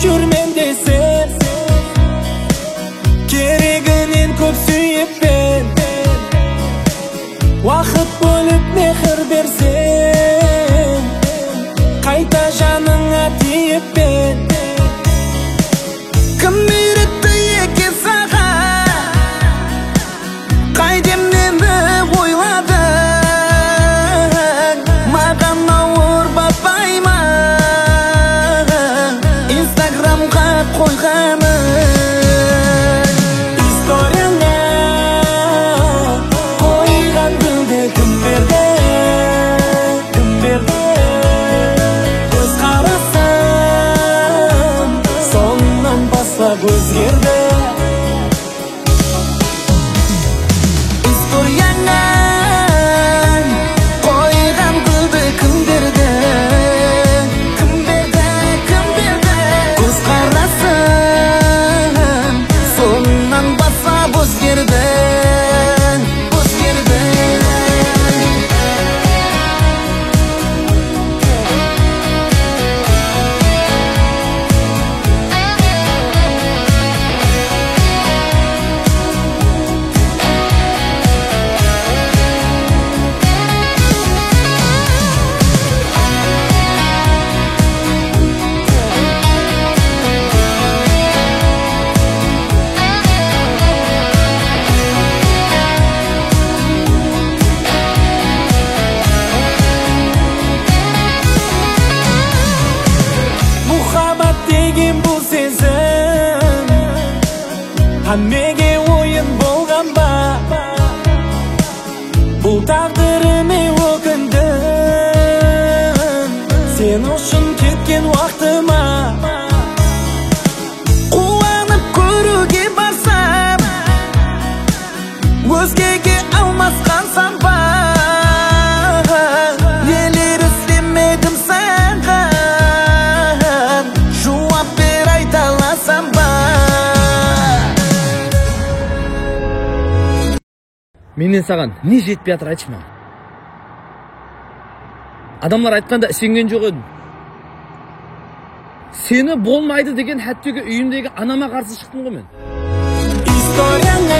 жүрмен десе, керегінен көп сүйіппен, уақыт бөліп мехір берсем, қайта жаныңа тиіппен. Кім үйретті екен саған, қайдем мені ойладың, маған ауыр бапай ма инстаграмға қойғаның. Историяңа қойған гүлді кім берді, кім берді? Көз қарасам соннан бастап өзгерді. Историяңа қойған гүлді кім берді, кім берді, кім берді? Көз қарасам соннан бастап өзгерді, өзгерді. Мұхаббат деген бұл сезім әмеге ойын болған ба? Бұл тағдырыме өкіндім, сен үшін кеткен уақытыма. Қуанып көруге барсам, өзгеге алмасқансам ба? Нелер істемедім саған, жауап бер айта аласың ба? Менен саған не жетпей жатыр, айтшы маған. Адамдар айтқанда сенген жоқ едім. Сені болмайды деген хәттегі үйімдегі анама қарсы шықтым ғой мен. Историяңа